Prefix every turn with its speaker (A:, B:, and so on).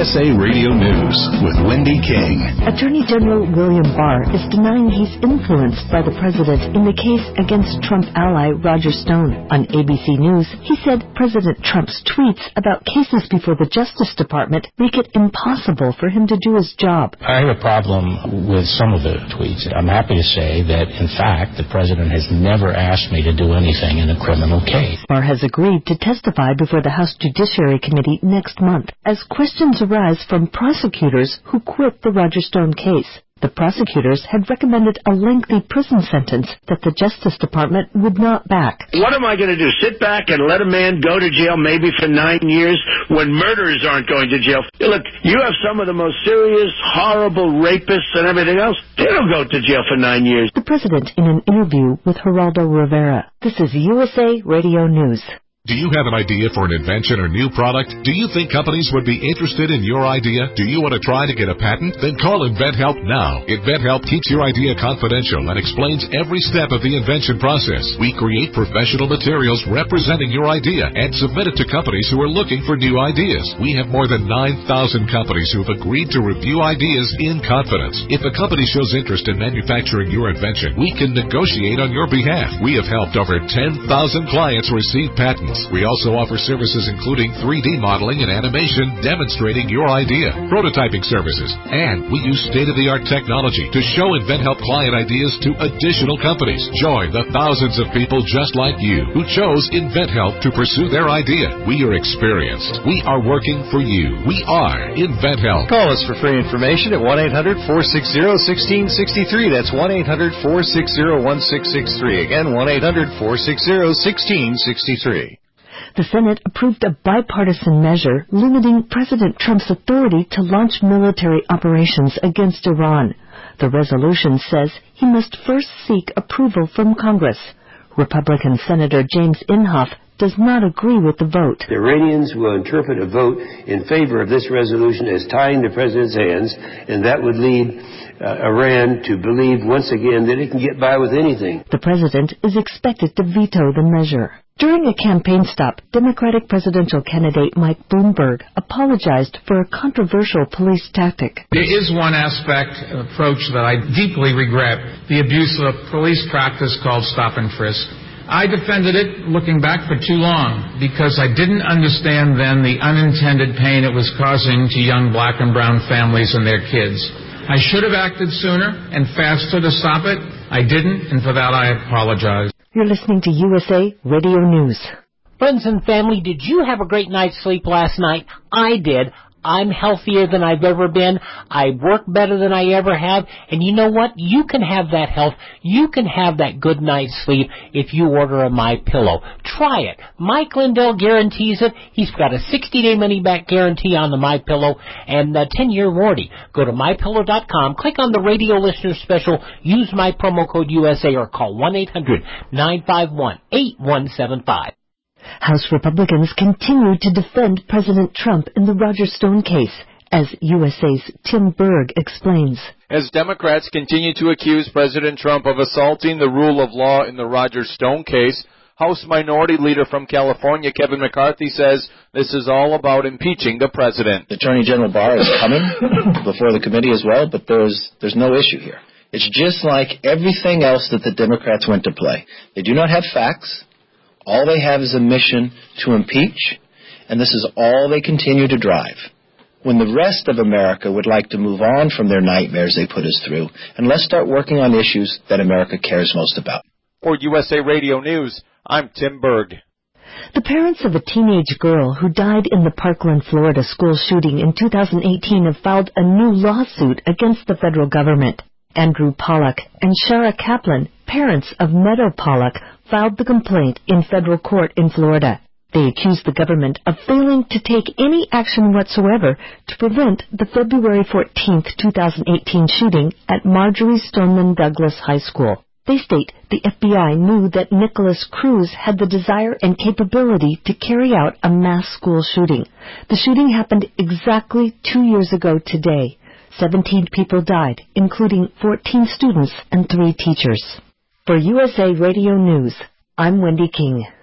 A: USA Radio News with Wendy King.
B: Attorney General William Barr is denying he's influenced by the president in the case against Trump ally Roger Stone. On ABC News, he said President Trump's tweets about cases before the Justice Department make it impossible for him to do his job.
C: I have a problem with some of the tweets. I'm happy to say that, in fact, the president has never asked me to do anything in a criminal case.
B: Barr has agreed to testify before the House Judiciary Committee next month as questions arise from prosecutors who quit the Roger Stone case. The prosecutors had recommended a lengthy prison sentence that the Justice Department would not back.
D: What am I going to do? Sit back and let a man go to jail maybe for 9 years when murderers aren't going to jail? Look, you have some of the most serious, horrible rapists and everything else. They don't go to jail for 9 years.
B: The president in an interview with Geraldo Rivera. This is USA Radio News.
E: Do you have an idea for an invention or new product? Do you think companies would be interested in your idea? Do you want to try to get a patent? Then call InventHelp now. InventHelp keeps your idea confidential and explains every step of the invention process. We create professional materials representing your idea and submit it to companies who are looking for new ideas. We have more than 9,000 companies who have agreed to review ideas in confidence. If a company shows interest in manufacturing your invention, we can negotiate on your behalf. We have helped over 10,000 clients receive patents. We also offer services including 3D modeling and animation demonstrating your idea, prototyping services, and we use state-of-the-art technology to show InventHelp client ideas to additional companies. Join the thousands of people just like you who chose InventHelp to pursue their idea. We are experienced. We are working for you. We are InventHelp.
F: Call us for free information at 1-800-460-1663. That's 1-800-460-1663. Again, 1-800-460-1663.
B: The Senate approved a bipartisan measure limiting President Trump's authority to launch military operations against Iran. The resolution says he must first seek approval from Congress. Republican Senator James Inhofe does not agree with the vote.
G: The Iranians will interpret a vote in favor of this resolution as tying the president's hands, and that would lead Iran to believe once again that it can get by with anything.
B: The president is expected to veto the measure. During a campaign stop, Democratic presidential candidate Mike Bloomberg apologized for a controversial police tactic.
H: There is one approach that I deeply regret, the abuse of a police practice called stop and frisk. I defended it looking back for too long because I didn't understand then the unintended pain it was causing to young black and brown families and their kids. I should have acted sooner and faster to stop it. I didn't, and for that I apologize.
B: You're listening to USA Radio News.
I: Friends and family, did you have a great night's sleep last night? I did. I'm healthier than I've ever been. I work better than I ever have. And you know what? You can have that health. You can have that good night's sleep if you order a MyPillow. Try it. Mike Lindell guarantees it. He's got a 60-day money-back guarantee on the MyPillow and a 10-year warranty. Go to MyPillow.com, click on the radio listener special, use my promo code USA, or call 1-800-951-8175.
B: House Republicans continue to defend President Trump in the Roger Stone case, as USA's Tim Berg explains.
J: As Democrats continue to accuse President Trump of assaulting the rule of law in the Roger Stone case, House Minority Leader from California, Kevin McCarthy, says this is all about impeaching the president.
K: Attorney General Barr is coming before the committee as well, but there's no issue here. It's just like everything else that the Democrats went to play. They do not have facts. All they have is a mission to impeach, and this is all they continue to drive. When the rest of America would like to move on from their nightmares they put us through, and let's start working on issues that America cares most about.
J: For USA Radio News, I'm Tim Berg.
B: The parents of a teenage girl who died in the Parkland, Florida school shooting in 2018 have filed a new lawsuit against the federal government. Andrew Pollack and Shara Kaplan, parents of Meadow Pollack, filed the complaint in federal court in Florida. They accused the government of failing to take any action whatsoever to prevent the February 14, 2018 shooting at Marjorie Stoneman Douglas High School. They state the FBI knew that Nicholas Cruz had the desire and capability to carry out a mass school shooting. The shooting happened exactly 2 years ago today. 17 people died, including 14 students and 3 teachers. For USA Radio News, I'm Wendy King.